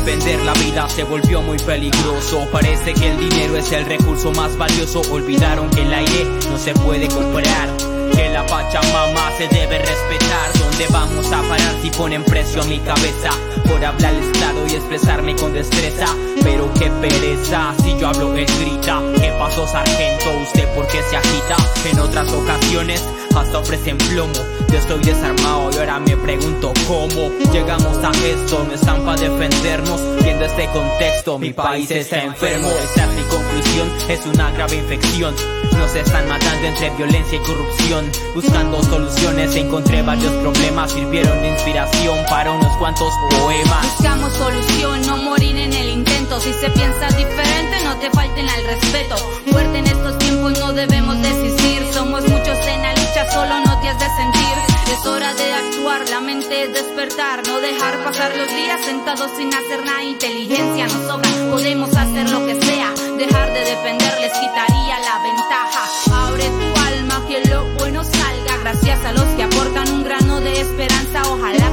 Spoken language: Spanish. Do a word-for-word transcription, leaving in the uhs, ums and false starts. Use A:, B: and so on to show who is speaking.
A: defender la vida se volvió muy peligroso. Parece que el dinero es el recurso más valioso. Olvidaron que el aire no se puede comprar, que la Pachamama se debe respetar. ¿Dónde vamos a parar si ponen precio a mi cabeza por hablarles claro y expresarme con destreza? Pero qué pereza, si yo hablo él grita. ¿Qué pasó, sargento? ¿Usted por qué se agita? En otras ocasiones hasta ofrecen plomo. Yo estoy desarmado y ahora me pregunto cómo llegamos a esto. No están para defendernos, viendo este contexto mi país está enfermo. Esa es mi conclusión, es una grave infección. Nos están matando entre violencia y corrupción. Buscando soluciones encontré varios problemas, sirvieron de inspiración para unos cuantos poemas.
B: Buscamos solución, no morir en el intento. Si se piensa diferente, no te falten al respeto. Fuerte en estos tiempos, no debemos desistir. Somos muchos en la lucha, solo no te has de sentir. Es hora de actuar, la mente es despertar. No dejar pasar los días sentados sin hacer nada. Inteligencia nos sobra, podemos hacer lo que sea. Dejar de depender les quitaría la ventaja. Abre tu alma, que lo bueno salga. Gracias a los que aportan un grano de esperanza, ojalá